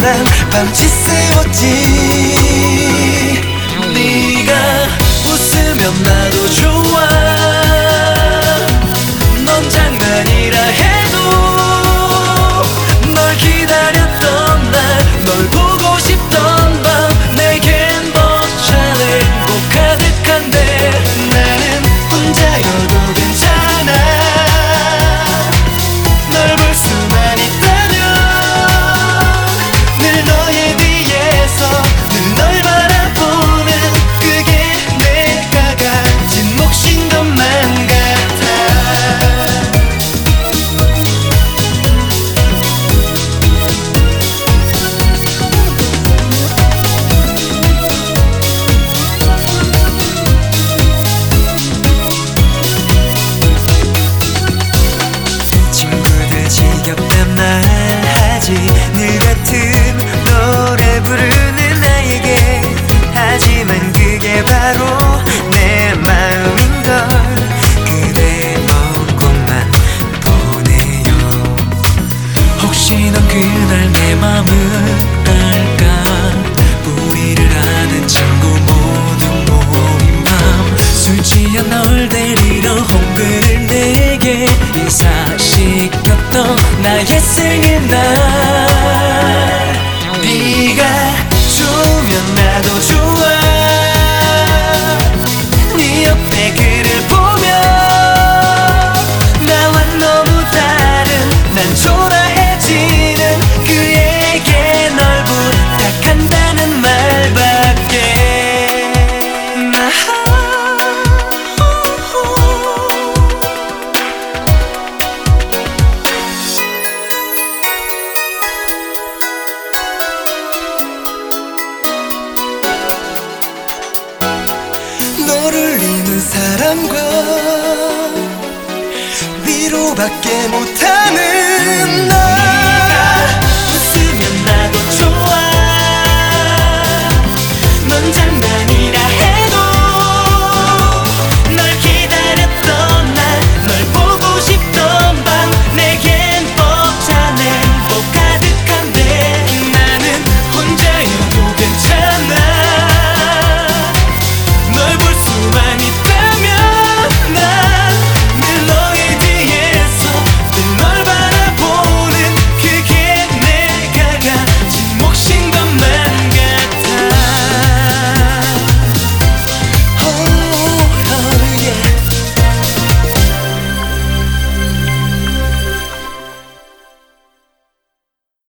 난 밤새 세웠지. 네가 웃으면 나도 좋아. 넌 장난이라 해도 널 기다렸던 날, 널 보고 싶던 밤, 내겐 벅차는 꽃 가득한데 나는 혼자여도 괜찮아. 널 볼 수만 있다면 늘 너의 뒤에서 늘 널 바라보는 그게 내가 가진 몫인 것만 같아. 친구들 지겹단 말 하지. 늘 같은 노래 부르는 나에게. 하지만 그게 바로 내 마음인걸. 그대 없고만 보내요. 혹시 넌 그날 내 맘을 알까. 우리를 아는 친구 모두 모인 밤, 술 취한 널 데리러 홍보를 내게 인사시켰던 나의 생일날. 네가 좋으면 나도 좋아. 네 옆에 그를 보면 나와 너무 다른 난 초라해지는. 그에게 널 부탁한다는 말밖에. 너를 잊는 사람과 위로밖에 못하는 나.